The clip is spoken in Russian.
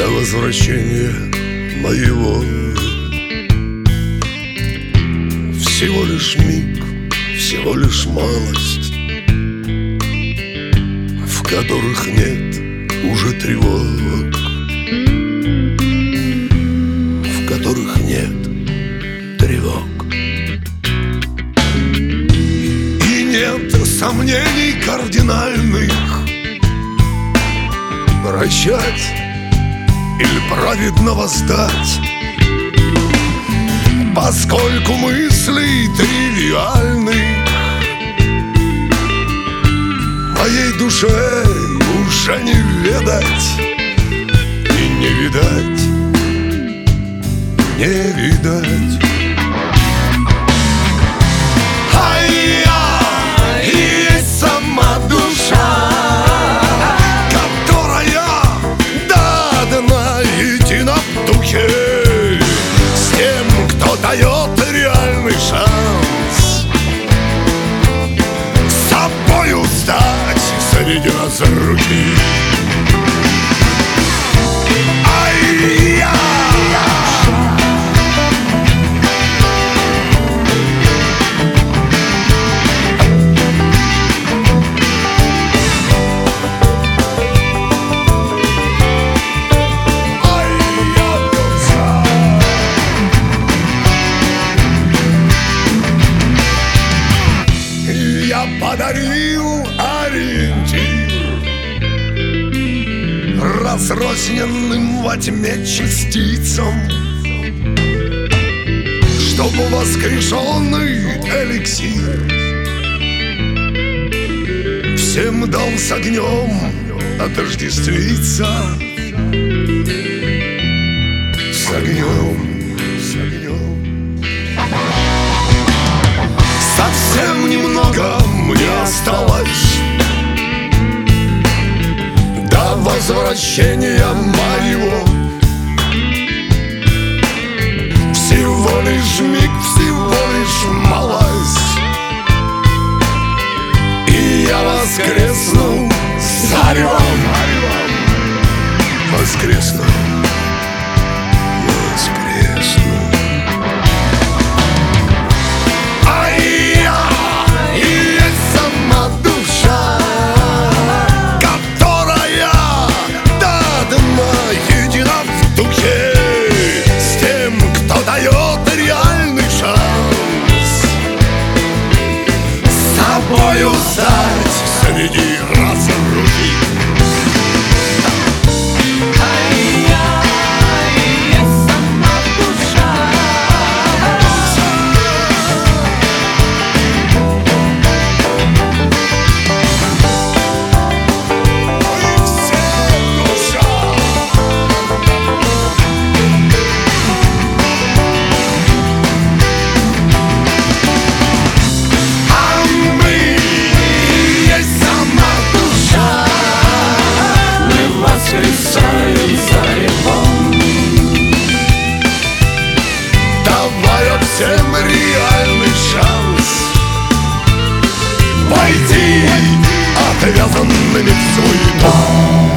до возвращения моего. Всего лишь миг, всего лишь малость, в которых нет уже тревог, в которых нет тревог. И нет сомнений кардинальных: прощать или праведно воздать, поскольку мысли тривиальны. Моей душе уже не ведать и не видать, не видать. А я и есть сама душа, которая до дна едина в духе с тем, кто дает реальный шанс с собою стать среди нас руки. Ай, я подарил ориентир разрозненным во тьме частицам, чтобы воскрешенный эликсир всем дал с огнем отождествиться. С огнем, с огнем. Совсем немного мне осталось до возвращения моего. Всего лишь миг, всего лишь малость, и я воскресну зарем. Воскресну, воскресну. Стать среди разрухи. Всем реальный шанс войти отвязанными в свой дом.